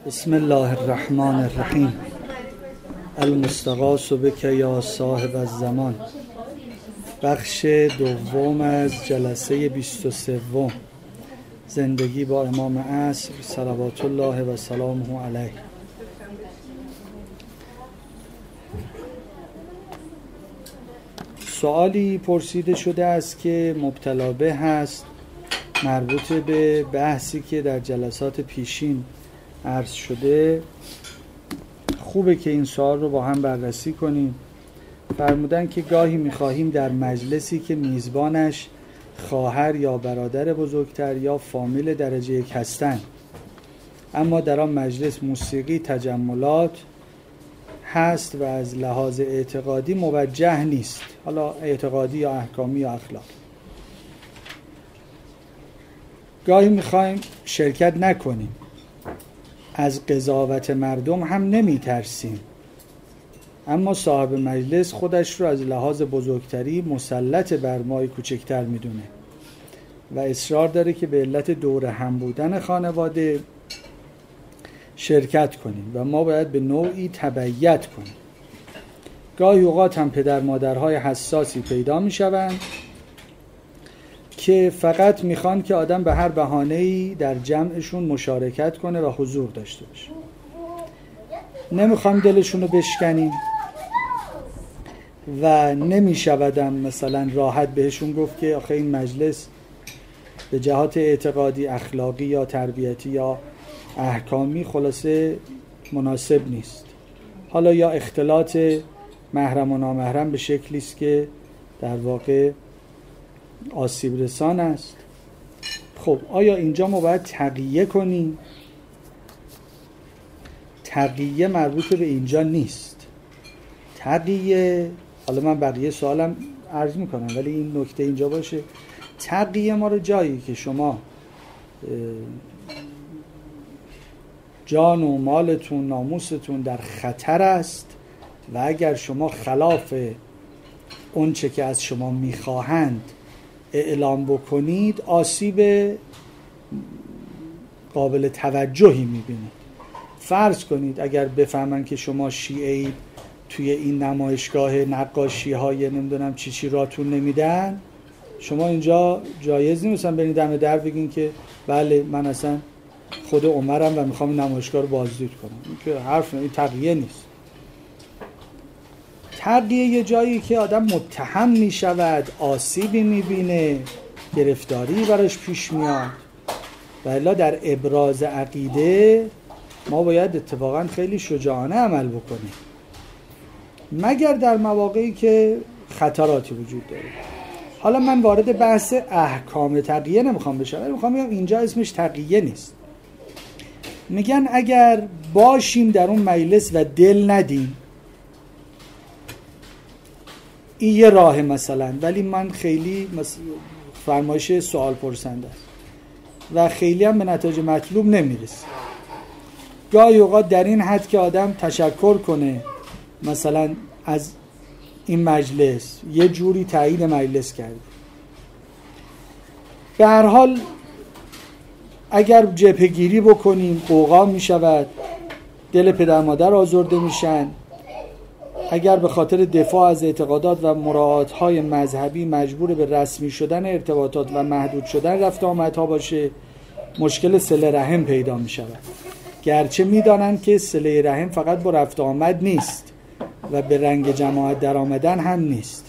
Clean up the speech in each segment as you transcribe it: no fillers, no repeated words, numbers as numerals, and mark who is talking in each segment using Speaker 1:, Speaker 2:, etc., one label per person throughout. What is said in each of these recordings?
Speaker 1: بسم الله الرحمن الرحیم. المستغاث بک یا صاحب الزمان. بخش دوم از جلسه 23 زندگی با امام عصر صلوات الله و سلامه علیه. سوالی پرسیده شده است که مبتلا به هست، مربوط به بحثی که در جلسات پیشین عرض شده. خوبه که این سوال رو با هم بررسی کنیم. فرمودن که گاهی می‌خواهیم در مجلسی که میزبانش خواهر یا برادر بزرگتر یا فامیل درجه یک هستند، اما در آن مجلس موسیقی تجملات هست و از لحاظ اعتقادی موجه نیست، حالا اعتقادی یا احکامی یا اخلاقی. گاهی می‌خوایم شرکت نکنیم، از قضاوت مردم هم نمی ترسیم، اما صاحب مجلس خودش رو از لحاظ بزرگتری مسلط بر ما کوچکتر می دونه و اصرار داره که به علت دور هم بودن خانواده شرکت کنیم و ما باید به نوعی تبعیت کنیم. گاهی اوقات هم پدر مادرهای حساسی پیدا می شوند که فقط میخوان که آدم به هر بهانه‌ای در جمعشون مشارکت کنه و حضور داشته باشه. نمیخوام دلشونو بشکنیم و نمیشودم مثلا راحت بهشون گفت که آخه این مجلس به جهات اعتقادی، اخلاقی یا تربیتی یا احکامی خلاصه مناسب نیست. حالا یا اختلاط محرم و نامحرم به شکلی است که در واقع آسیب رسان است. خب آیا اینجا ما باید تقیه کنیم؟ تقیه مربوط به اینجا نیست. تقیه، حالا من بقیه سوالم عرض میکنم ولی این نکته اینجا باشه، تقیه ما رو جایی که شما جان و مالتون، ناموستون در خطر است و اگر شما خلاف اون چه که از شما میخواهند اعلام بکنید، آسیب قابل توجهی میبینید. فرض کنید اگر بفهمن که شما شیعه‌اید، توی این نمایشگاه نقاشی های نمیدونم چی راتون نمیدن، شما اینجا جایز نیست مثلا برید دم در بگین که بله من اصلا خود عمرم و میخوام نمایشگاه رو بازدید کنم. این که حرف، این تقیه نیست. تقیه یه جایی که آدم متهم می شود، آسیبی می بینه، گرفتاری براش پیش میاد. و الا در ابراز عقیده ما باید اتفاقا خیلی شجاعانه عمل بکنیم، مگر در مواقعی که خطراتی وجود داره. حالا من وارد بحث احکام تقیه نمیخوام بشم، ولی میخوام بگم اینجا اسمش تقیه نیست. میگن اگر باشیم در اون مجلس و دل ندیم، این یه راه مثلا، ولی من خیلی فرمایش سوال پرسنده است و خیلی هم به نتایج مطلوب نمیرسه. گاهی اوقات در این حد که آدم تشکر کنه مثلا از این مجلس، یه جوری تایید مجلس کرده. به هر حال اگر جبهه‌گیری بکنیم قوقا میشود، دل پدر مادر آزرده میشن. اگر به خاطر دفاع از اعتقادات و مراعات‌های مذهبی مجبور به رسمی شدن ارتباطات و محدود شدن رفت آمدها باشه، مشکل صله رحم پیدا می شود. گرچه می دانند که صله رحم فقط با رفت آمد نیست و به رنگ جماعت در آمدن هم نیست.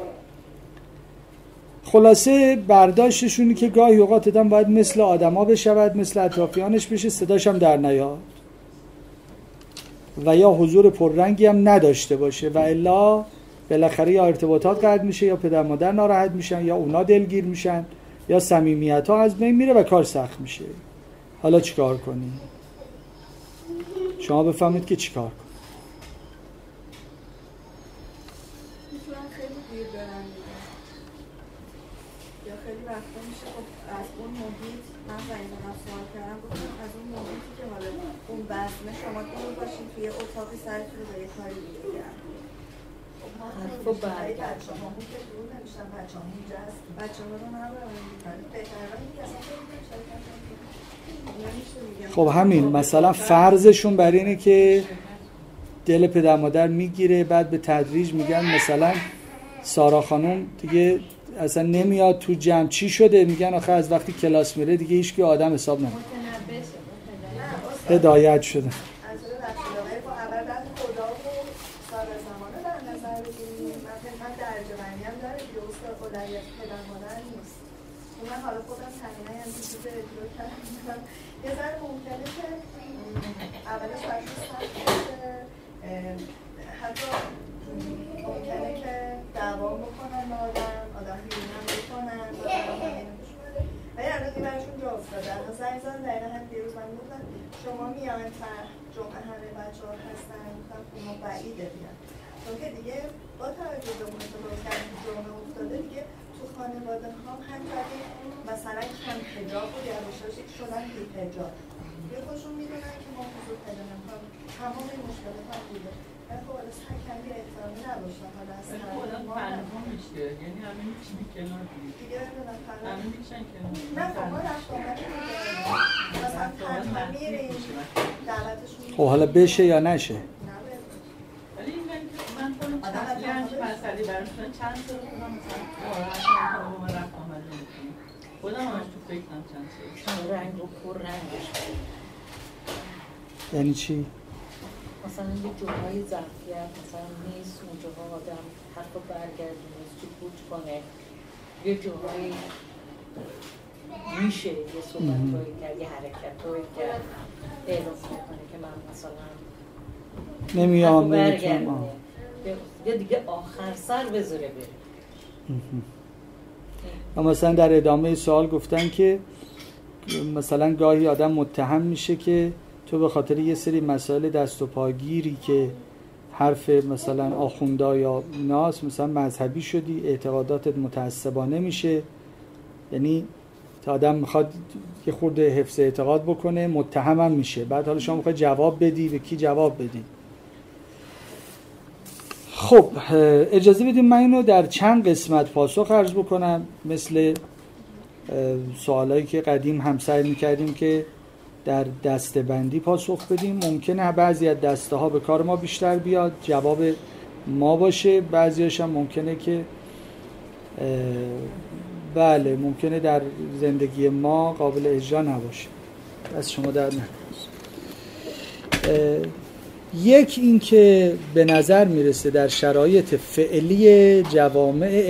Speaker 1: خلاصه برداشتشونی که گاهی اوقات آدم باید مثل آدما بشود، مثل اطرافیانش بشه، صداش هم در نیاد و یا حضور پررنگی هم نداشته باشه و الا بالاخره یا ارتباطات قطع میشه، یا پدر مادر ناراحت میشن، یا اونا دلگیر میشن، یا صمیمیت ها از بین میره و کار سخت میشه. حالا چیکار کنیم؟ شما بفهمید که چیکار کنید.
Speaker 2: میتونن خیلی دیر برن یا خیلی وقتا میشه خب از اون محیط، من زنگونم سوال کردم گفتم از اون محیطی که حالا اون بزمه شما دور باشین توی اتاقی سرتون رو به یه کاری دیگه گرم. خب برای بچه ها همون که دور نمیشتن، بچه ها اینجا هست، بچه ها رو نبرن بهتره که اصلا خیلی
Speaker 1: خب همین مثلا فرضشون بر اینه که دل پدر مادر میگیره، بعد به تدریج میگن مثلا سارا خانم دیگه اصلا نمیاد تو جمع. چی شده؟ میگن آخه از وقتی کلاس میره دیگه هیچ کی آدم حساب نمیکنه. هدایت شده.
Speaker 2: من حالا خودم تنینه هم چیز اجرا کردم یه ذره ممکنه که اولش برشون سخت باشه، حتی ممکنه که دعوا بکنن آدم بیرون هم بکنن ولی الان این برشون جا افتاده. الان زنگ زدن دقیقا هم دیروز من گفتم شما میان جمعه همه بچه ها هستن، گفتم اونا بعیده بیان چون که دیگه با توجه به متفاوت کردن که جمعه افتاده دیگه تو خانواده هم همینطوری مثلا کم حجاب و یواشاش شدن بی حجاب یه خودشون میدونن که ما حضور پیدا نمی‌کنیم، تمام این مشکلات هم بوده. ولی خب حالا سعی کردن یه احترامی نباشه، حالا از
Speaker 3: ما فرنها میشه، یعنی همه میچینی کنار
Speaker 2: دیگه نمیدونم
Speaker 3: همه میچن کنار.
Speaker 2: نه خب ما رفت آمدی میدونیم مثلا تنها میریم دعوتشون
Speaker 1: خب حالا بشه یا نشه؟
Speaker 3: ولی من خودم یه همچه مسئله برشون چند سال خودم مثلا راحت نمیکنم و من رفت آمده میکنم خودم همش تو فکرم چند سال
Speaker 4: رنگ و پر رنگش
Speaker 1: یعنی چی؟
Speaker 4: مثلا یه جاهای ظرفیت مثلا نیست، اون جاها آدم حرف برگردونه سکوت کنه، یه جاهایی میشه یه صحبت‌هایی کرد، یه حرکت‌هایی کرد اعلام کنه که من مثلا
Speaker 1: نمیام نمیتونم
Speaker 4: یا دیگه آخر سر بذاره بره.
Speaker 1: مثلا در ادامه سوال گفتن که مثلا گاهی آدم متهم میشه که تو به خاطر یه سری مسائل دست و پاگیری که حرف مثلا آخوندا یا ناس مثلا مذهبی شدی، اعتقاداتت متعصبانه میشه، یعنی تا آدم میخواد یه خورده حفظ اعتقاد بکنه متهم هم میشه. بعد حالا شما میخواد جواب بدی، به کی جواب بدی؟ خب اجازه بدیم من اینو در چند قسمت پاسخ عرض بکنم، مثل سوالایی که قدیم هم سعی میکردیم که در دسته‌بندی پاسخ بدیم. ممکنه بعضی از دسته ها به کار ما بیشتر بیاد، جواب ما باشه، بعضیاش هم ممکنه که بله ممکنه در زندگی ما قابل اجرا نباشه. از شما در نکنید. یک این که به نظر میرسه در شرایط فعلی جوامع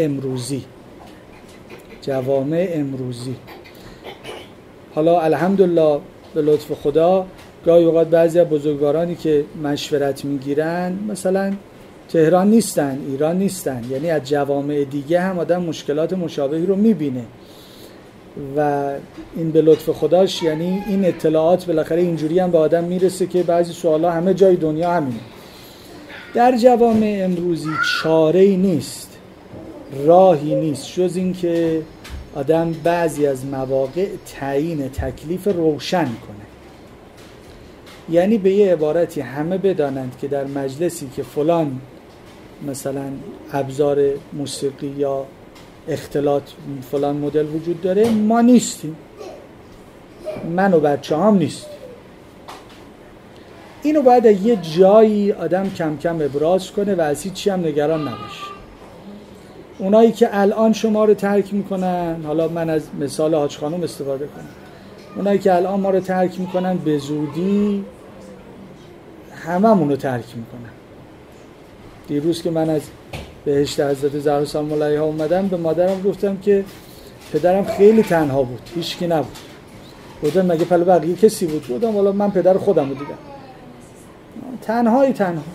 Speaker 1: امروزی حالا الحمدلله به لطف خدا گاهی اوقات بعضی از بزرگوارانی که مشورت میگیرن مثلا تهران نیستن، ایران نیستن، یعنی از جوامع دیگه هم آدم مشکلات مشابهی رو میبینه و این به لطف خداش، یعنی این اطلاعات بالاخره اینجوری هم به آدم میرسه که بعضی سوالا همه جای دنیا همینه. در جوامع امروزی چاره‌ای نیست، راهی نیست جز این که آدم بعضی از مواقع تعیین تکلیف روشن کنه. یعنی به یه عبارتی همه بدانند که در مجلسی که فلان مثلا ابزار موسیقی یا اختلاط فلان مدل وجود داره، ما نیستیم، من و بچه هم نیستیم. اینو باید یه جایی آدم کم کم ابراز کنه و از هیچی هم نگران نباشه. اونایی که الان شما رو ترک میکنن، حالا من از مثال حاج خانم استفاده کنم، اونایی که الان ما رو ترک میکنن به زودی هممون رو ترک میکنن. دیروز که من از بهشت حضرت زهرا سلام الله علیها اومدم به مادرم گفتم که پدرم خیلی تنها بود، هیچ کی نبود. گفتم مگه پلو بقیه کسی بود؟ گفتم والا من پدر خودم رو دیدم. تنها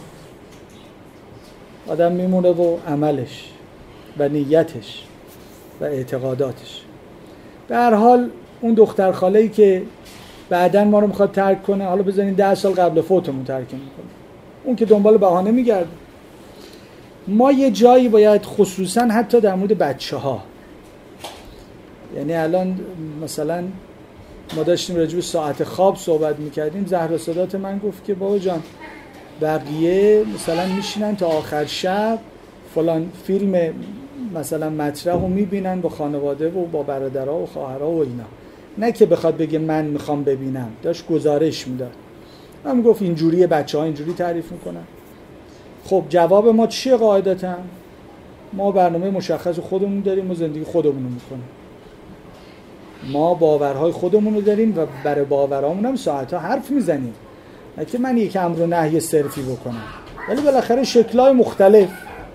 Speaker 1: آدم میمونه و عملش و نیتش و اعتقاداتش. به هر حال اون دختر خاله‌ای که بعداً ما رو میخواد ترک کنه، حالا بزنین 10 سال قبل فوتمون ترک میکنه، اون که دنبال بهانه میگرده. ما یه جایی باید خصوصاً حتی در مورد بچه‌ها، یعنی الان مثلا ما داشتیم راجع به ساعت خواب صحبت میکردیم، زهرا صدات من گفت که بابا جان بقیه مثلا میشینن تا آخر شب فلان فیلم مثلا مطرح رو میبینن با خانواده و با برادرها و خواهرها و اینا، نه که بخواد بگه من میخوام ببینم، داشت گزارش میداد. من گفت اینجوریه، بچه‌ها اینجوری تعریف میکنن. خب جواب ما چیه قاعدتاً؟ ما برنامه مشخص خودمون داریم و زندگی خودمون رو میکنیم. ما باورهای خودمون رو داریم و برای باورامون هم ساعتها حرف میزنیم. نه که من یک امر و نهی صرفی بکنم، ولی بالاخره شکل‌های مختلف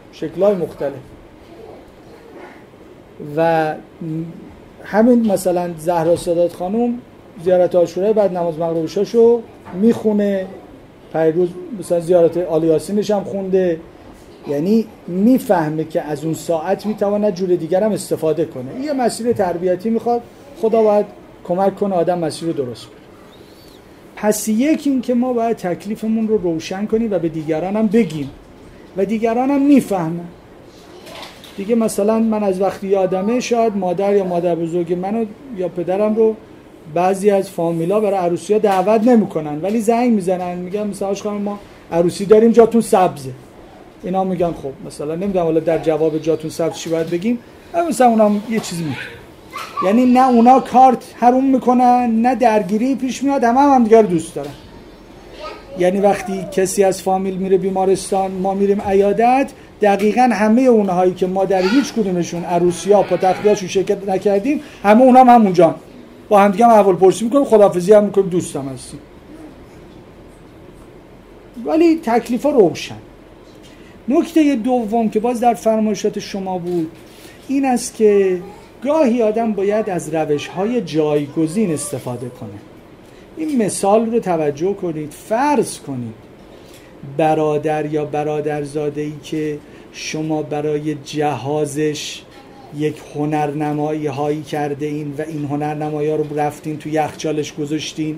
Speaker 1: و همین مثلا زهرا سادات خانم زیارت عاشورا بعد نماز مغربشاشو میخونه، پیروز مثلا زیارت آل یاسینش هم خونده، یعنی میفهمه که از اون ساعت میتواند جور دیگر هم استفاده کنه. یه مسیر تربیتی میخواد، خدا باید کمک کنه آدم مسیر رو درست کنه. پس یکی این که ما باید تکلیفمون رو روشن کنیم و به دیگران هم بگیم و دیگران هم میفهمن. دیگه مثلا من از وقتی یادمه شاید مادر یا مادر بزرگ منو یا پدرم رو بعضی از فامیلا برای عروسی‌ها دعوت نمی‌کنن، ولی زنگ میزنن میگن مثلا آشقان ما عروسی داریم جاتون سبزه. اینا میگن خب مثلا نمیدونم حالا در جواب جاتون سبز چی باید بگیم، مثلا اونا یه چیزی میگن. یعنی نه اونا کارت حروم میکنن نه درگیری پیش میاد، هم دیگه رو دوست دارن. یعنی وقتی کسی از فامیل میره بیمارستان ما میریم عیادت، دقیقاً همه اونهایی که ما در هیچ کدومشون عروسی‌ها پاتخلیاشون شرکت نکردیم همه اونها هم همونجان با هم دیگه احوالپرسی میکنیم، خداحافظی هم میکنیم، دوستم هستیم. ولی تکلیفا روشن. نکته دوم که باز در فرمایشات شما بود این است که گاهی آدم باید از روش‌های جایگزین استفاده کنه. این مثال رو توجه کنید. فرض کنید برادر یا برادرزاده‌ای که شما برای جهازش یک هنرنمایی هایی کرده این و این هنرنمایی ها رو رفتین تو یخچالش گذاشتین،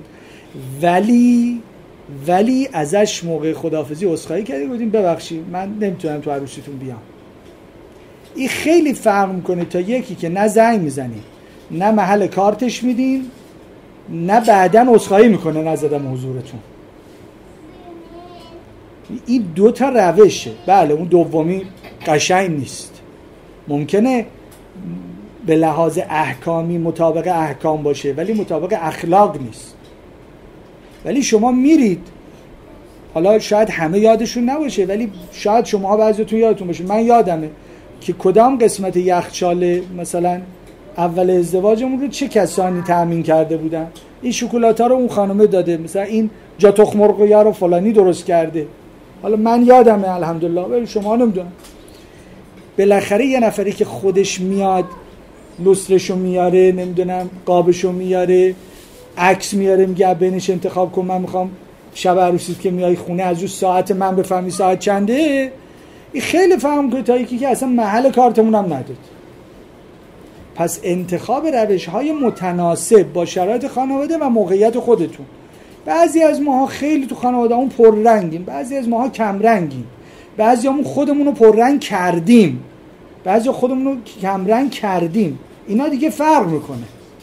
Speaker 1: ولی ازش موقع خداحافظی عذرخواهی کردین، گفتین ببخشید من نمیتونم تو عروسیتون بیام. این خیلی فرق میکنه تا یکی که نه زنگ میزنی نه محل کارتش میدین نه بعدن عذرخواهی میکنه نزدم حضورتون. این دو تا روشه. بله اون دومی قشنگ نیست، ممکنه به لحاظ احکامی مطابق احکام باشه ولی مطابق اخلاق نیست. ولی شما میرید، حالا شاید همه یادشون نباشه ولی شاید شما بعضیتون یادتون باشه، من یادمه که کدام قسمت یخچال مثلا اول ازدواجمون رو چه کسانی تأمین کرده بودن، این شکلات‌ها رو اون خانومه داده، مثلا این جا تخم مرغ رو فلانی درست کرده. حالا من یادمه الحمدلله ولی شما نمیدونم. بالاخره یه نفری که خودش میاد لوسترشو میاره، نمیدونم قابشو میاره، عکس میاره، میگه بینش انتخاب کن، من میخوام شب عروسیت که میای خونه از اون ساعت من بفهمی ساعت چنده. این خیلی فهم کنه تا یکی که اصلا محل کارتمون هم نداد. پس انتخاب روش‌های متناسب با شرایط خانواده و موقعیت خودتون. بعضی از ماها خیلی تو خانواده‌مون پررنگیم، بعضی از ماها کم رنگیم، بعضیامون خودمون رو پررنگ کردیم، بعضی خودمون رو کم رنگ کردیم. اینا دیگه فرق میکنه.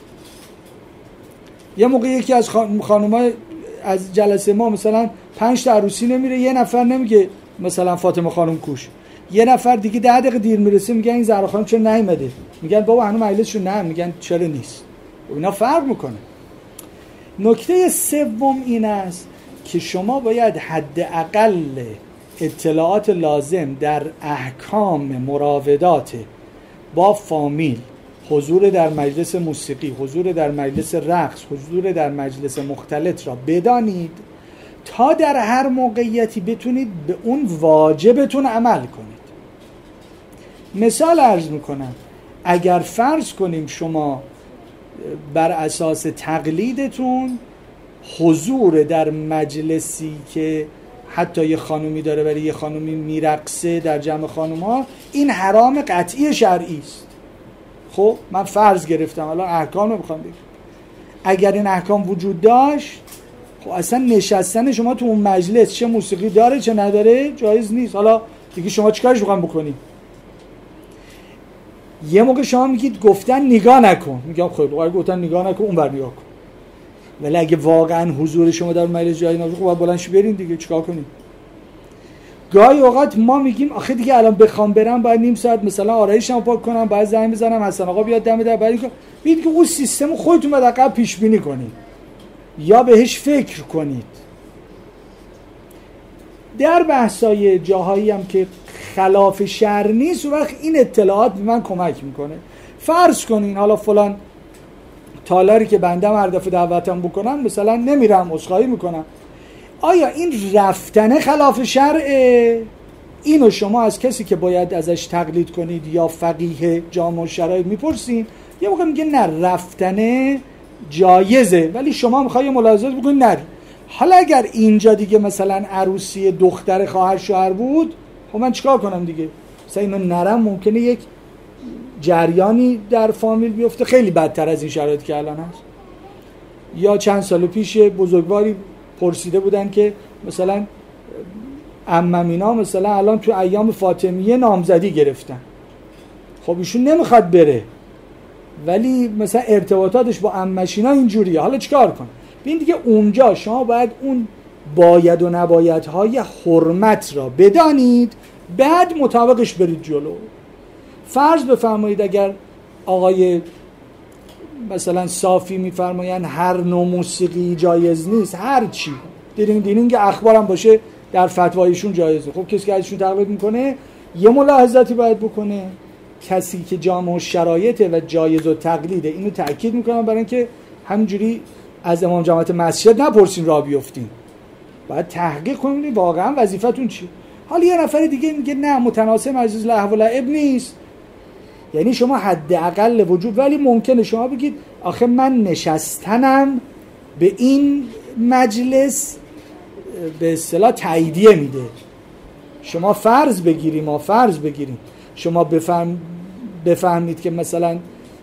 Speaker 1: یه موقع یکی از خانم‌ها از جلسه ما مثلا 5 تا عروسی نمیره، یه نفر نمیگه مثلا فاطمه خانم کوش، یه نفر دیگه 10 دقیقه دیر میرسه میگن این زهرا خانم چرا نیومده، میگن بابا هنوز مجلسشو نه، میگن چرا نیست. اینا فرق میکنه. نکته سوم این است که شما باید حداقل اطلاعات لازم در احکام مراودات با فامیل، حضور در مجلس موسیقی، حضور در مجلس رقص، حضور در مجلس مختلط را بدانید تا در هر موقعیتی بتونید به اون واجبتون عمل کنید. مثال عرض میکنم، اگر فرض کنیم شما بر اساس تقلیدتون حضور در مجلسی که حتی یه خانومی داره ولی یه خانومی میرقصه در جمع خانوم‌ها، این حرام قطعی شرعی است. خب من فرض گرفتم، الان احکام رو میخوام بگم. اگر این احکام وجود داشت خب اصلا نشستن شما تو اون مجلس چه موسیقی داره چه نداره جایز نیست. حالا دیگه شما چیکارش میخوام بکنید؟ یه موقع شما میگید گفتن نگاه نکن، میگم خیلی اگه گفتن نگاه نکن اون بر نگاه کن، ولی اگه واقعا حضور شما در مجلس جایی نباشه خب بلند شو برین دیگه، چیکار کنید؟ گاهی اوقات ما میگیم آخه دیگه الان بخوام برم باید نیم ساعت مثلا آرایشم پاک کنم، باید زنگ بزنم حسن آقا بیاد دم در، بعد ببینید که اون سیستم خودتون باید عقب پیش بینی کنید یا بهش فکر کنید. در بحثای جاهایی هم که خلاف شرع نیست، اون وقت این اطلاعات به من کمک میکنه. فرض کنین حالا فلان تالاری که بنده هر دفعه دعوتم بکنم مثلا نمیرم، عذرخواهی میکنم، آیا این رفتن خلاف شرعه؟ اینو شما از کسی که باید ازش تقلید کنید یا فقیه جامع الشرایع میپرسین، یه موقع میگه نه رفتن جایزه، ولی شما میخوای ملاحظات بکنید نری. حالا اگر اینجا دیگه مثلا عروسی دختر خواهر شوهر بود، خب من چیکار کنم دیگه؟ مثلا اینو نرم ممکنه یک جریانی در فامیل بیفته خیلی بدتر از این شرایطی که الان هست. یا چند سال پیش بزرگواری پرسیده بودن که مثلا عممینا مثلا الان تو ایام فاطمیه نامزدی گرفتن، خب ایشون نمیخواد بره ولی مثلا ارتباطاتش با عمشینا اینجوریه، حالا چیکار کنه؟ ببین دیگه اونجا شما باید اون باید و نبایدهای حرمت را بدانید، بعد مطابقش برید جلو. فرض بفرمایید اگر آقای مثلا صافی میفرمایند هر نوع موسیقی جایز نیست، هر چی دینینگ اخبارم باشه در فتوایشون جایزه، خب کسی که ازشون تقلید میکنه یه ملاحظاتی باید بکنه. کسی که جامع الشرایط و جایز و تقلیده اینو تأکید میکنم برای اینکه همینجوری از امام جماعت مسجد نپرسین راه بیفتین، باید تحقیق کنید واقعا وظیفتون چی. حالا یه نفر دیگه میگه نه متناسب مجلس لهو و لعب نیست، یعنی شما حداقل وجود، ولی ممکنه شما بگید آخه من نشستنم به این مجلس به اصطلاح تاییدیه میده. شما فرض بگیریم شما بفهمید که مثلا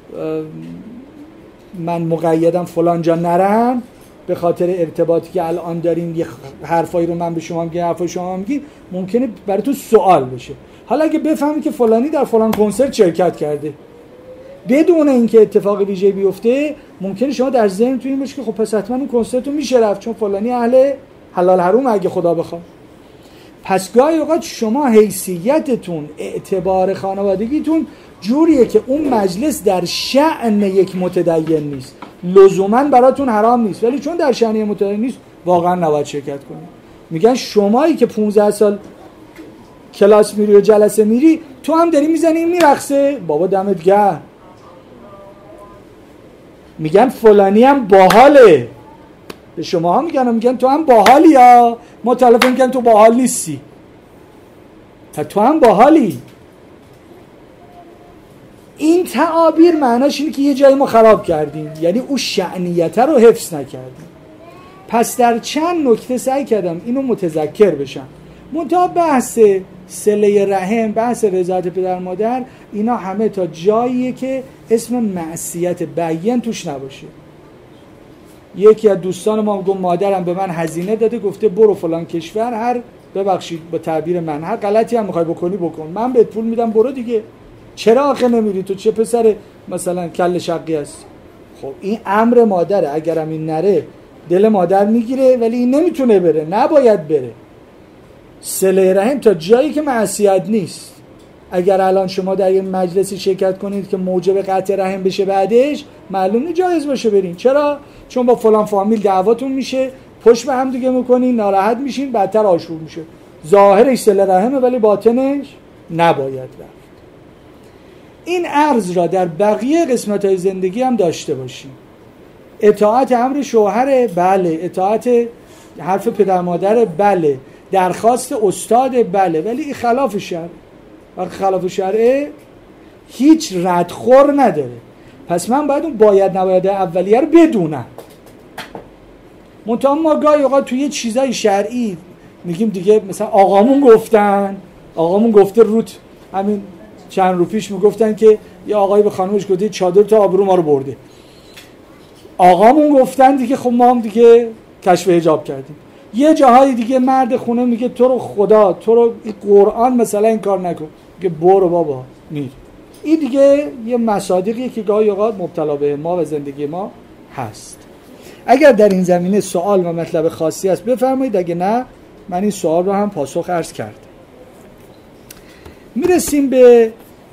Speaker 1: من مقیدم فلان جا نرم به خاطر ارتباطی که الان داریم، یه حرفایی رو من به شما میگم، حرفای شما میگی، ممکنه برای تو سوال بشه. حالا اگه بفهمی که فلانی در فلان کنسرت شرکت کرده بدون اینکه اتفاق ویژه‌ای بیفته، ممکنه شما در ذهنتون این باشه که خب پس حتما اون کنسرت رو میشه رفت چون فلانی اهل حلال حروم اگه خدا بخواد. پس گاهی اوقات شما حیثیتتون، اعتبار خانوادگیتون جوریه که اون مجلس در شأن یک متدین نیست، لزوما براتون حرام نیست، ولی چون در شأن یک متدین نیست واقعا نباید شرکت کنید. میگن شمایی که 15 سال کلاس میری و جلسه میری، تو هم داری میزنی میرقصه، بابا دمت گرم. میگن فلانی هم باحاله، به شما ها میگن تو هم باحالی، یا مطلب میگن تو باحال نیستی، تو هم باحالی. این تعابیر معناش اینه که یه جایی ما خراب کردیم، یعنی اون شأنیت رو حفظ نکردیم. پس در چند نکته سعی کردم اینو متذکر بشم. منتها بحث صله رحم، بحث رضایت پدر مادر، اینا همه تا جاییه که اسم معصیت بیان توش نباشه. یکی از دوستان ما گفت مادرم به من هزینه داده، گفته برو فلان کشور، هر ببخشید با تعبیر من هر غلطی هم میخوای بکنی بکن، من بهت پول میدم برو دیگه، چرا آخه نمیری؟ تو چه پسر مثلا کل شقی هستی؟ خب این امر مادره، اگرم این نره دل مادر میگیره، ولی این نمیتونه بره، نباید بره. صله رحم تا جایی که معصیت نیست. اگر الان شما در یه مجلسی شرکت کنید که موجب قطع رحم بشه بعدش، معلوم نیست جایز باشه برین. چرا؟ چون با فلان فامیل دعواتون میشه، پشت به هم دیگه میکنین، ناراحت میشین، بدتر آشوب میشه. ظاهرش صله رحمه ولی باطنش نباید رفت. این عرض را در بقیه قسمت‌های زندگی هم داشته باشیم. اطاعت امر شوهر، بله. اطاعت حرف پدر مادر، بله. درخواست استاد، بله. ولی این خلاف شرع. وقتی خلاف شرعه هیچ ردخور نداره. پس من باید اون باید نباید اولیه رو بدونم. منتها ما گاهی اوقات توی یه چیزای شرعی میگیم دیگه، مثلا آقامون گفته روت، همین چند رو پیش میگفتن که یه آقایی به خانمش گفته چادر تا آبرو ما رو برده، آقامون گفتن دیگه، خب ما هم دیگه کشف حجاب کردیم. یه جاهای دیگه مرد خونه میگه تو رو خدا، تو رو قرآن مثلا این کار نکن، میگه برو بابا میر. این دیگه یه مصادیقیه که گاهی اوقات مبتلا به ما و زندگی ما هست. اگر در این زمینه سوال و مطلب خاصی هست بفرمایید، اگه نه من این سوال رو هم پاسخ عرض کردم. میرسیم به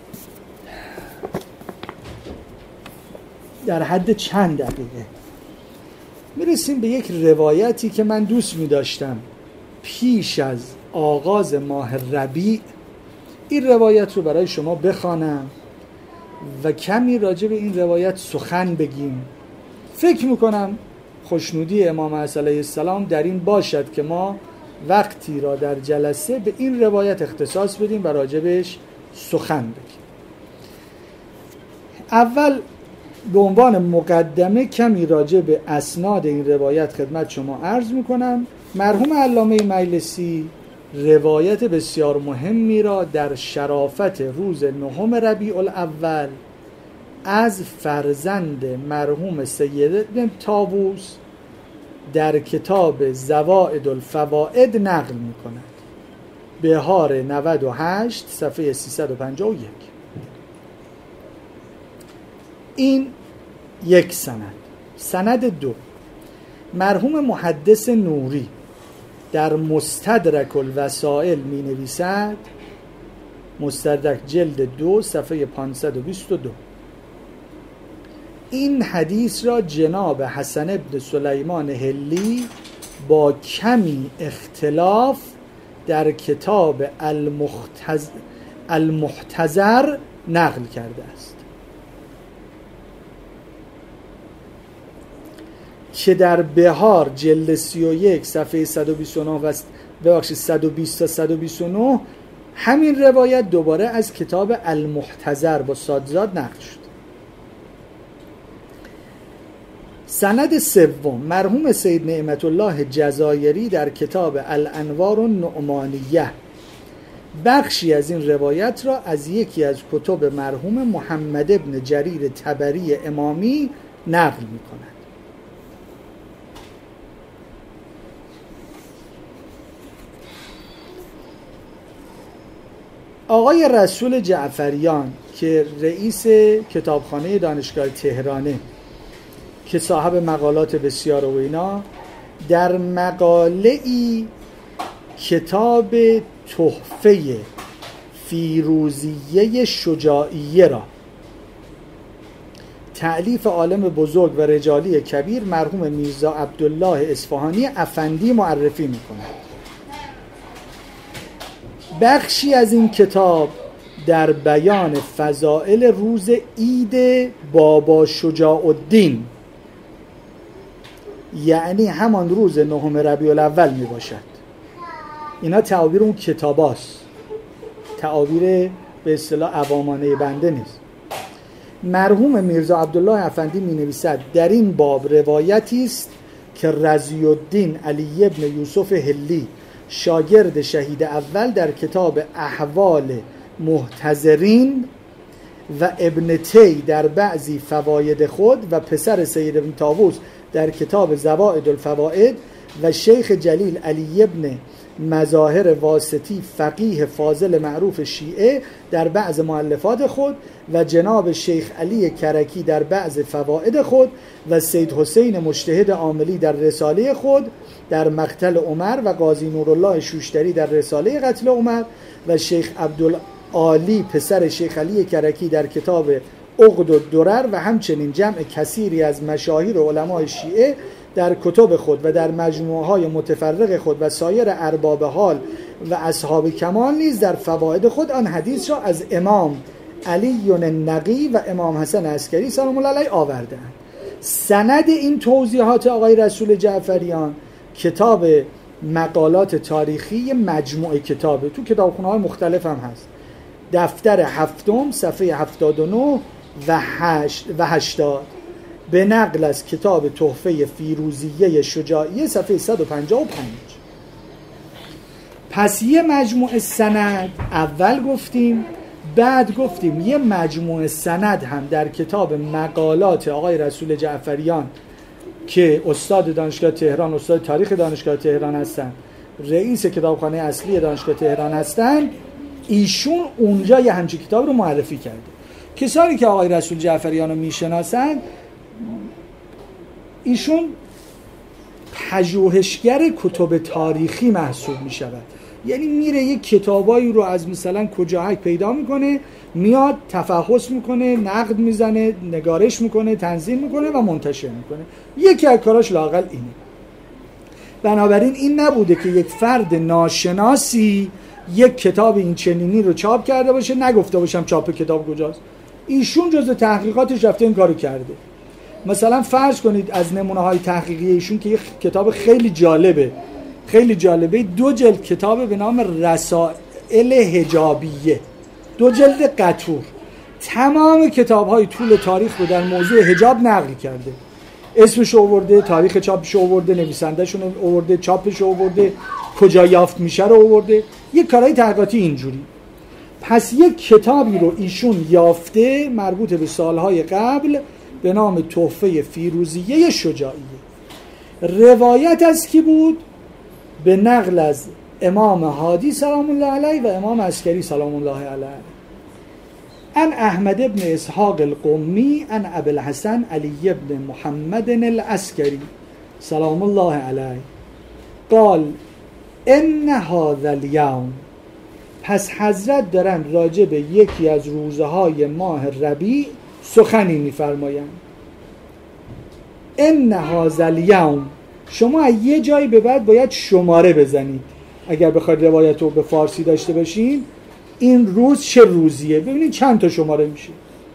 Speaker 1: در حد چند دقیقه میرسیم به یک روایتی که من دوست می‌داشتم پیش از آغاز ماه ربیع این روایت رو برای شما بخوانم و کمی راجع به این روایت سخن بگیم. فکر میکنم خوشنودی امام علیه السلام در این باشد که ما وقتی را در جلسه به این روایت اختصاص بدیم و راجبش سخن بگیم. اول به عنوان مقدمه کمی راجع به اسناد این روایت خدمت شما عرض میکنم. مرحوم علامه مجلسی روایت بسیار مهمی را در شرافت روز 9 ربیع الاول از فرزند مرحوم سید ابن طاووس در کتاب زوائد الفوائد نقل می‌کند. بهار 98 صفحه 351. این یک سند. سند دو، مرحوم محدث نوری در مستدرک الوسائل می نویسد، مستدرک جلد 2 صفحه 522، این حدیث را جناب حسن ابن سلیمان هلی با کمی اختلاف در کتاب المحتضر نقل کرده است که در بهار جلد 31 صفحه 129 و 120 تا 129 همین روایت دوباره از کتاب المحتضر با صادزاد نقل شد. سند سوم، مرحوم سید نعمت الله جزایری در کتاب الانوار النعمانیه بخشی از این روایت را از یکی از کتب مرحوم محمد ابن جریر طبری امامی نقل می کند. آقای رسول جعفریان که رئیس کتابخانه دانشگاه تهرانه که صاحب مقالات بسیار و اینا، در مقاله‌ای کتاب تحفه فیروزیه شجاعیه را تألیف عالم بزرگ و رجالی کبیر مرحوم میرزا عبدالله اصفهانی افندی معرفی می‌کند. بخشی از این کتاب در بیان فضائل روز عید بابا شجاع الدین، یعنی همان روز 9 ربیع الاول می باشد. اینا تعابیر اون کتاب هاست، تعابیر به اصطلاح عوامانه بنده نیست. مرحوم میرزا عبدالله افندی می نویسد در این باب روایتی است که رضی الدین علی ابن یوسف هلی شاگرد شهید اول در کتاب احوال محتضرین و ابن تی در بعضی فواید خود و پسر سید ابن طاووس در کتاب زوائد الفوائد و شیخ جلیل علی ابن مظاهر واسطی فقیه فاضل معروف شیعه در بعض مؤلفات خود و جناب شیخ علی کرکی در بعض فواید خود و سید حسین مجتهد عاملی در رساله خود در مقتل عمر و قاضی نورالله شوشتری در رساله قتل عمر و شیخ عبدالعالی پسر شیخ علی کرکی در کتاب عقد الدرر و همچنین جمع کثیری از مشاهیر و علمای شیعه در کتب خود و در مجموعه‌های متفرق خود و سایر ارباب حال و اصحاب کمال نیز در فواید خود آن حدیث را از امام علی النقی و امام حسن عسکری سلام الله علیه آوردند. سند این توضیحات آقای رسول جعفریان کتاب مقالات تاریخی مجموعه کتابه، تو کتابخونه‌های مختلف هم هست، دفتر هفتم صفحه 79 و 80 به نقل از کتاب تحفه فیروزیه شجاعیه صفحه 155. پس یه مجموعه سند اول گفتیم، بعد گفتیم یه مجموعه سند هم در کتاب مقالات آقای رسول جعفریان که استاد دانشگاه تهران، استاد تاریخ دانشگاه تهران هستن، رئیس کتابخانه اصلی دانشگاه تهران هستن، ایشون اونجا یه همچین کتاب رو معرفی کرده. کسانی که آقای رسول جعفریان رو میشناسن، ایشون پژوهشگر کتب تاریخی محسوب می شود یعنی میره یک کتابایی رو از مثلا کجاهک پیدا میکنه، میاد تفحص میکنه، نقد میزنه، نگارش میکنه، تنظیم میکنه و منتشر میکنه. یکی از کاراش لااقل اینه. بنابراین این نبوده که یک فرد ناشناسی یک کتاب این چنینی رو چاپ کرده باشه، نگفته باشم چاپ کتاب کجاست. ایشون جزء تحقیقاتش رفته این کارو کرده. مثلا فرض کنید از نمونه های تحقیقی ایشون که یک کتاب خیلی جالبه 2 جلد کتاب به نام رسائل حجابیه، 2 جلد قطور، تمام کتاب های طول تاریخ رو در موضوع حجاب نقل کرده، اسمش آورده، تاریخ چاپش آورده، نویسنده‌شون آورده، چاپش آورده، کجا یافت میشه رو آورده. یک کارهای تحقیقاتی اینجوری. پس یک کتابی رو ایشون یافته مربوط به سالهای قبل به نام تحفه فیروزیه شجاعیه. روایت از کی بود؟ به نقل از امام هادی سلام الله علیه و امام عسکری سلام الله علیه. ان احمد ابن اسحاق القمی ان ابی الحسن علی ابن محمد العسکری سلام الله علیه قال ان هذا اليوم، پس حضرت دارن راجع به یکی از روزهای ماه ربیع سخنی می‌فرمایند. ان هذا اليوم، شما از یه جایی به بعد باید شماره بزنید اگر بخواید روایت رو به فارسی داشته باشین. این روز چه روزیه؟ ببینید چند تا شماره میشه.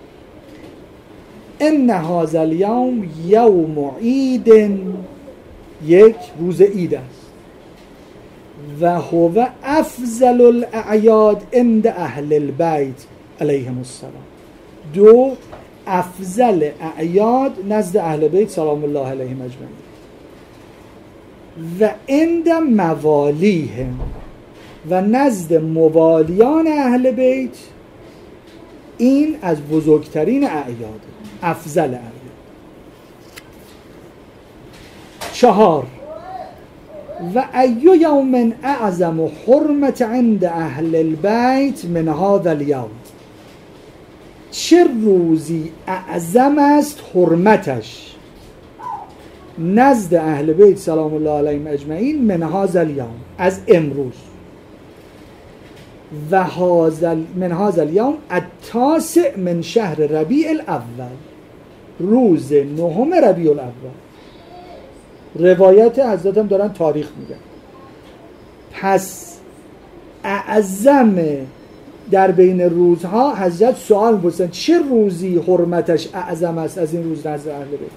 Speaker 1: ان هذا اليوم یوم عید، یک روز عید است. و هو افضل الاعیاد عند اهل البیت علیهم السلام. 2 افضل اعیاد نزد اهل بیت سلام الله علیهم اجمعین. و عند موالیهم، و نزد موالیان اهل بیت این از بزرگترین اعیاد، افضل اعیاد. 4 و ای یوم اعظم حرمت عند اهل البیت من هذا اليوم، چه روزی اعظم است حرمتش نزد اهل بیت سلام الله علیهم اجمعین من هذا اليوم، از امروز. و من هذا اليوم التاسع من شهر ربیع الاول، روز 9 ربیع الاول. روایت حضرت هم دارن تاریخ میگن. پس اعظم در بین روزها حضرت سوال می‌پرسن چه روزی حرمتش اعظم است از این روز نزد اهل بیت.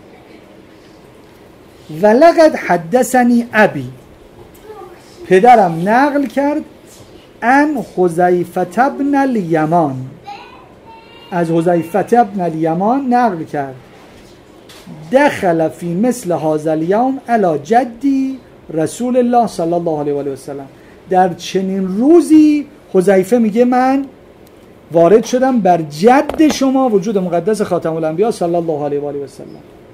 Speaker 1: ولقد حدثنی ابی، پدرم نقل کرد، ان حذیفه ابن الیمان، از حذیفه ابن الیمان نقل کرد، دخل فی مثل هذا الیوم علی جدی رسول الله صلی الله علیه و آله و سلم، در چنین روزی حذیفه میگه من وارد شدم بر جد شما وجود مقدس خاتم الانبیا صلی الله علیه و آله و سلم.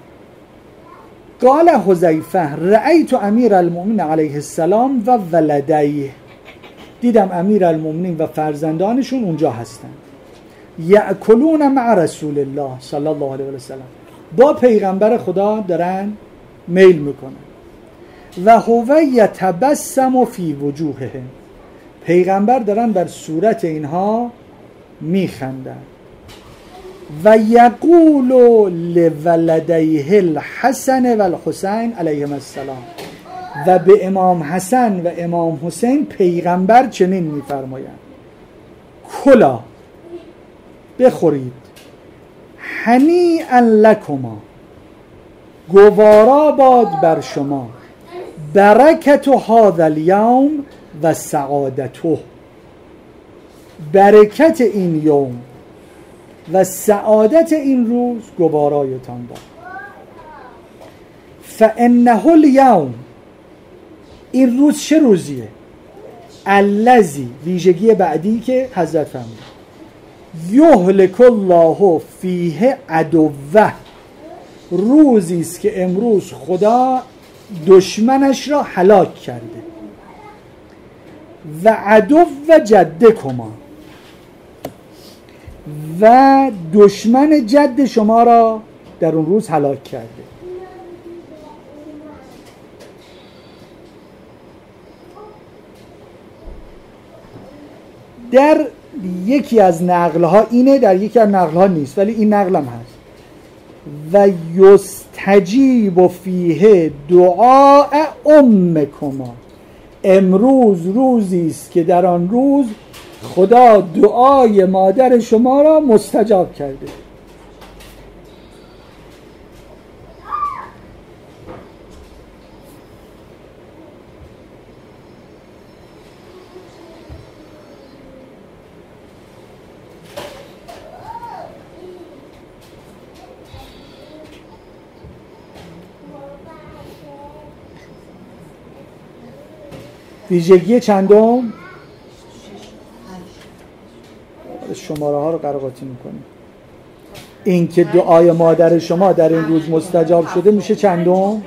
Speaker 1: قال حذیفه رأیت امیر المؤمنین علیه السلام و ولدیه، دیدم امیر المؤمنین و فرزندانشون اونجا هستند. یأکلون مع رسول الله صلی الله علیه و سلم، با پیغمبر خدا دارن میل میکنن. و هو یتبسم فی وجوههم، پیغمبر دارن بر صورت اینها میخندن. و یقول لولدیه الحسن و الحسین علیهم السلام، و به امام حسن و امام حسین پیغمبر چنین میفرمایند کلا، بخورید، هنیئا لکما، گوارا باد بر شما، برکت هذا الیوم و سعادته، برکت این یوم و سعادت این روز گوارایتان باد. فانه الیوم، این روز چه روزیه؟ الذی، ویژگی بعدی که حضرت فرمود، یهلک الله فیه عدوه، روزی است که امروز خدا دشمنش را هلاک کرده. و عدو جدکما، و دشمن جد شما را در اون روز هلاک کرده. در یکی از نقلها اینه، در یکی از نقلها نیست، ولی این نقلم هست. و یستجیب فیه دعاء امکما، امروز روزی است که در آن روز خدا دعای مادر شما را مستجاب کرده. ویژگی چندم؟ شماره ها رو قرقاتی میکنیم. این که دعای مادر شما در این روز مستجاب شده میشه چندم؟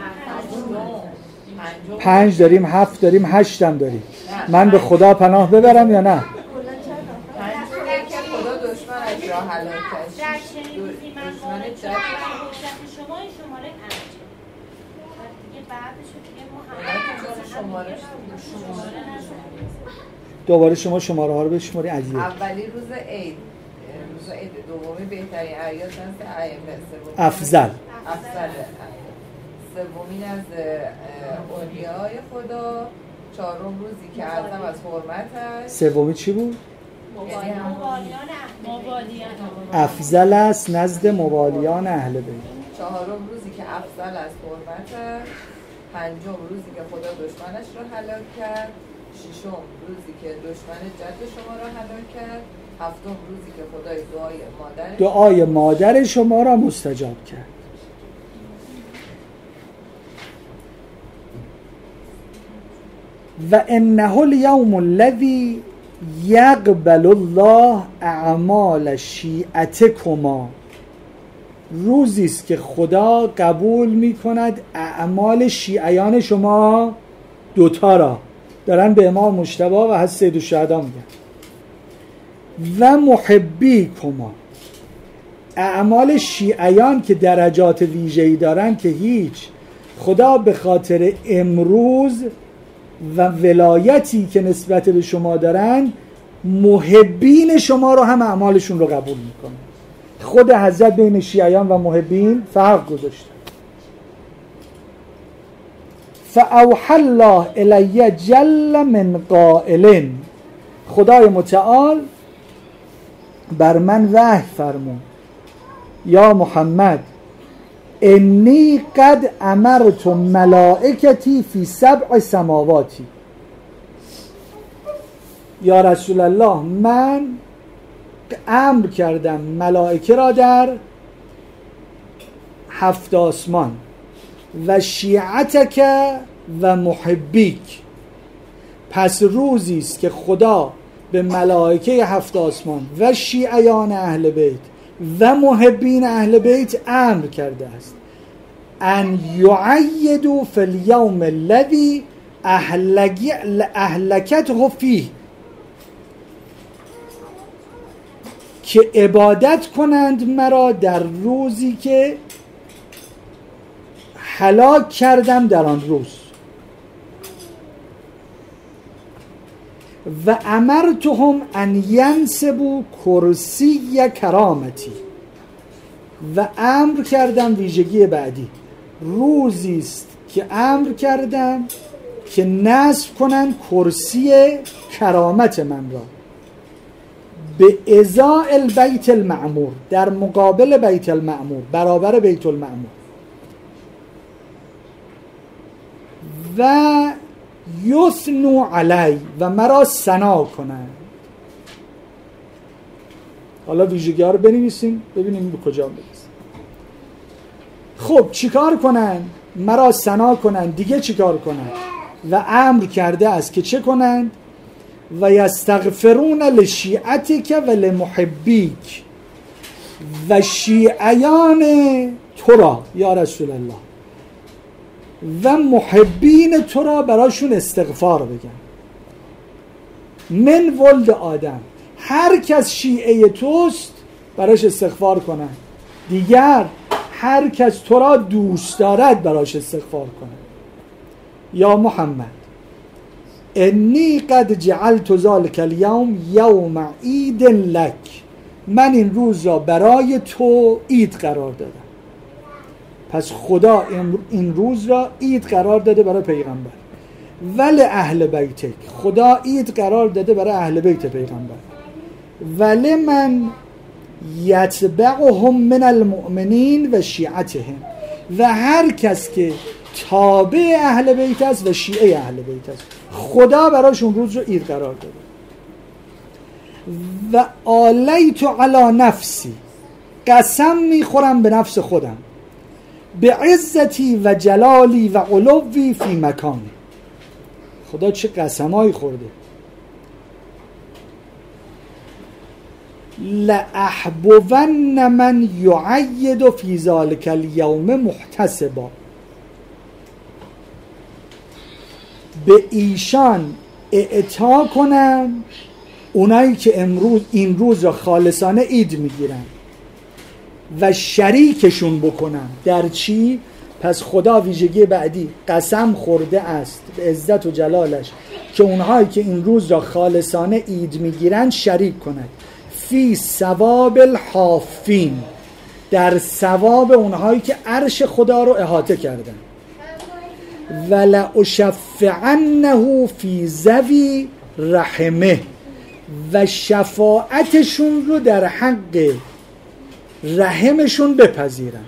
Speaker 1: 5 داریم، 7 داریم، 8 هم داریم. من به خدا پناه ببرم یا نه؟
Speaker 5: خدا دشمنش را هلاک کرد.
Speaker 6: در چنین دشمن شما این شماره 5 دیگه بعدش دیگه
Speaker 5: شماره
Speaker 1: دوباره شما شماره ها رو بشماری عزیزه.
Speaker 5: اولی روز عید، دومی بهترین اعیاد هست ائمه،
Speaker 1: افضل،
Speaker 5: سومین از اولیای خدا، چهارم روزی که اعظم از حرمت است.
Speaker 1: سومی چی بود؟
Speaker 6: موالیان
Speaker 1: افضل است نزد موالیان اهل بیت.
Speaker 5: چهارم روزی که افضل از حرمت است. پنجم روزی که خدا دشمنش را هلاک کرد. ششم روزی که دشمن جد شما را هلاک کرد. هفتم روزی که خدای دعای
Speaker 1: مادر شما را مستجاب کرد. و انه الیوم الذی یقبل الله اعمال شیعتکما، روزی است که خدا قبول می کند اعمال شیعیان شما دوتا را. دارن به امام مجتبی و حضرت سیدالشهدا میگن. و محبی کما، اعمال شیعیان که درجات ویژه‌ای دارن که هیچ، خدا به خاطر امروز و ولایتی که نسبت به شما دارن محبین شما رو هم اعمالشون رو قبول میکنه. خود حضرت بین شیعیان و محبین فرق گذاشته. فاوحى الله الی جل من قائل، خدای متعال بر من وحی فرمود یا محمد انی قد امرت ملائکتی فی 7 سماواتی، یا رسول الله من امر کردم ملائکه را در 7 آسمان و شیعتک و محبیک. پس روزی است که خدا به ملائکه 7 آسمان و شیعیان اهل بیت و محبین اهل بیت امر کرده است ان یعیدوا فی الیوم الذی اهلکته فیه، که عبادت کنند مرا در روزی که هلاک کردم در آن روز. و امرتهم ان ینصبوا کرسی کرامتی، و امر کردم، ویژگی بعدی، روزی است که امر کردم که نصب کنند کرسی کرامت من را به ازاء البیت المعمور، در مقابل بیت المعمور، برابر بیت المعمور. و یثنوا علی، و مرا ثنا کنند. حالا ویژگی ها رو بنویسیم ببینیم به کجا میرسیم. خب چیکار کنند؟ مرا ثنا کنند. دیگه چیکار کنند؟ و امر کرده است که چه کنند؟ و یستغفرون لشیعتک و لمحبیک، و شیعیان تو را یا رسول الله و محبین تو را براشون استغفار بگن. من ولد آدم، هر کس شیعه توست براش استغفار کنن. دیگر هر کس تو را دوست دارد براش استغفار کنن. یا محمد انی قد جعلت ذلک اليوم یوم عید لک، من این روز را برای تو عید قرار دادم. پس خدا این روز را عید قرار داده برای پیغمبر. ول اهل بیتک، خدا عید قرار داده برای اهل بیت پیغمبر. ول من یتبعهم من المؤمنین و شیعتهم، و هر کس که تابع اهل بیت است و شیعه اهل بیت است، خدا براشون روز رو عید قرار داده. و آلیت علی نفسی، قسم میخورم به نفس خودم، به عزتی و جلالی و علوی فی مکانی. خدا چه قسمایی خورده. لأحبون من یعید فی ذلک اليوم محتسبا، به ایشان اعطا کنم، اونایی که این روز را خالصانه عید میگیرن، و شریکشون بکنم. در چی؟ پس خدا ویژگی بعدی قسم خورده است به عزت و جلالش که اونهایی که این روز را خالصانه عید میگیرن شریک کنند فی ثواب الحافین، در ثواب اونهایی که عرش خدا رو احاطه کردن. ولأشفعنه فی ذوی رحمه، و شفاعتشون رو در حق رحمشون بپذیرن.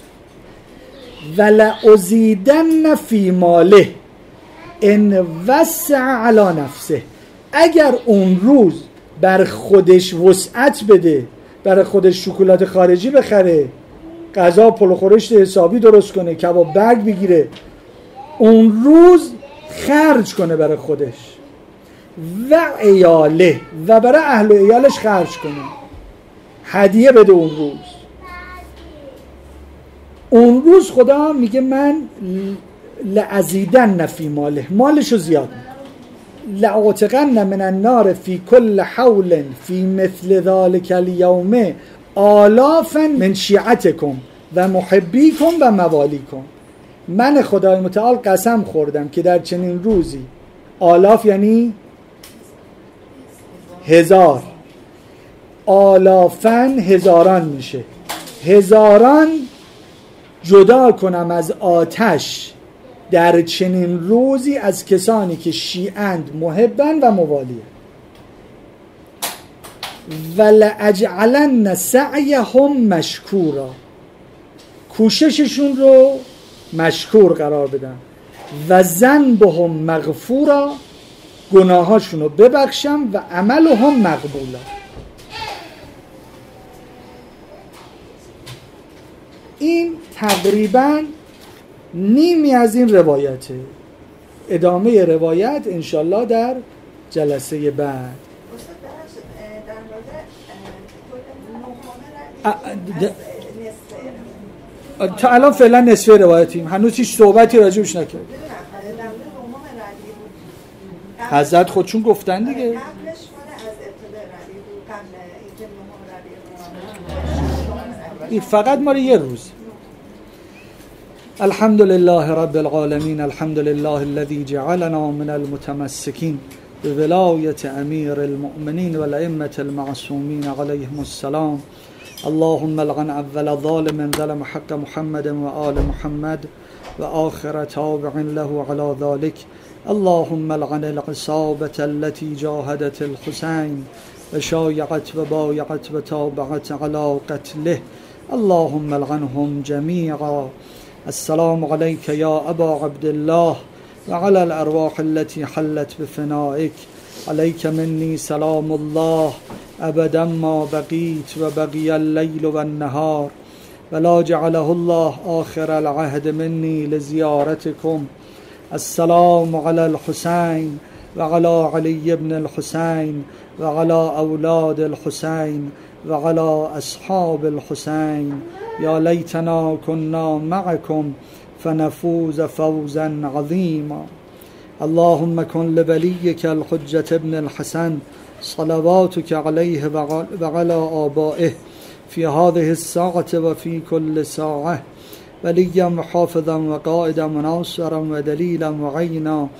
Speaker 1: ولأزیدن فی ماله ان وسع علی نفسه، اگر اون روز بر خودش وسعت بده، برای خودش شکلات خارجی بخره، غذا پلو خورشت حسابی درست کنه، کباب برگ بگیره، اون روز خرج کنه برای خودش و عیاله، و برای اهل و عیالش خرج کنه، هدیه بده اون روز. اون روز خدا میگه من لأزیدن فی ماله، مالشو زیاد میکنه. لأعتقن من النار فی کل حول فی مثل ذلک اليوم آلافا من شیعتکم و محبیکم و موالیکم. من خدای متعال قسم خوردم که در چنین روزی، آلاف یعنی هزار، آلافن هزاران میشه، هزاران جدا کنم از آتش در چنین روزی از کسانی که شیعند، محبن و موالیه. ولأجعلن سعیهم مشکورا، کوشششون رو مشکور قرار بدن. و ذنبهم مغفورا، گناهاشون رو ببخشم. و عملهم مقبولا. این تقریبا نیمی از این روایته. ادامه روایت انشالله در جلسه بعد. تا الان فعلا نصفه روایتیم، هنوز هیچ صحبتی راجبش نکرد. حضرت خودشون گفتن دیگه. فقط مال یه روز. الحمد لله رب العالمين، الحمد لله الذي جعلنا من المتمسكين بولاية أمير المؤمنين والأئمة المعصومين عليهم السلام. اللهم لعن أول ظالم ظلم حق محمد وآل محمد وآخر تابع له على ذلك. اللهم لعن العصابة التي جاهدت الحسين وشايعت وبايعت وتابعت على قتله. اللهم لعنهم جميعا. السلام عليك يا أبا عبد الله وعلى الأرواح التي حلت بفنائك. عليك مني سلام الله أبدا ما بقيت وبقي الليل والنهار، ولا جعله الله آخر العهد مني لزيارتكم. السلام على الحسين وعلى علي بن الحسين وعلى أولاد الحسين وعلى أصحاب الحسين. يا ليتنا كنا معكم فنفوز فوزا عظيما. اللهم كن لوليك الحجة ابن الحسن صلواتك عليه وعلى آبائه في هذه الساعة وفي كل ساعة وليا وحافظا وقائدا وناصرا ودليلا وعينا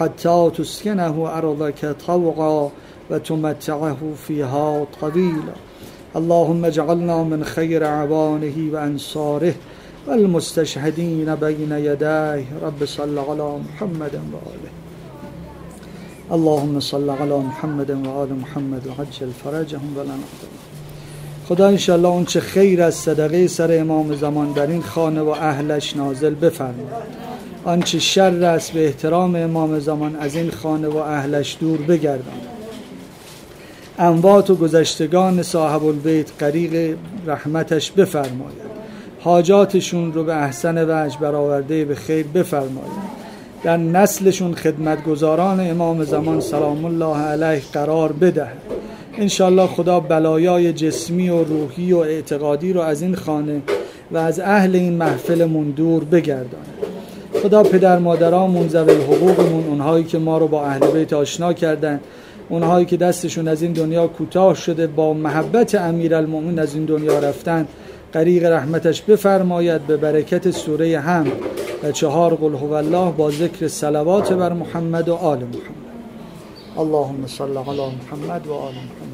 Speaker 1: حتى تسكنه أرضك طوعا وتمتعه فيها طويلا اللهم اجعلنا من خير عوانه وأنصاره والمستشهدين بين يديه رب صل على محمد وآله اللهم صل على محمد و آل محمد و عجل فرجهم و لنا خدا انشالله اون چه خیر از صدقه سر امام زمان در این خانه و اهلش نازل بفرماید، آنچه شر است به احترام امام زمان از این خانه و اهلش دور بگردان. اموات و گذشتگان صاحب البیت غریق رحمتش بفرماید، حاجاتشون رو به احسن وجه برآورده به خیر بفرماید، در نسلشون خدمتگزاران امام زمان سلام الله علیه قرار بده. انشالله خدا بلایای جسمی و روحی و اعتقادی رو از این خانه و از اهل این محفلمون دور بگردانه. خدا پدر مادرامون، ذوی الحقوقمون، اونهایی که ما رو با اهل بیت آشنا کردن، اونهایی که دستشون از این دنیا کوتاه شده با محبت امیرالمومنین از این دنیا رفتن، غریق رحمتش بفرماید به برکت سوره حمد و 4 قل هو الله با ذکر صلوات بر محمد و آل محمد. اللهم صل علی محمد و آل محمد.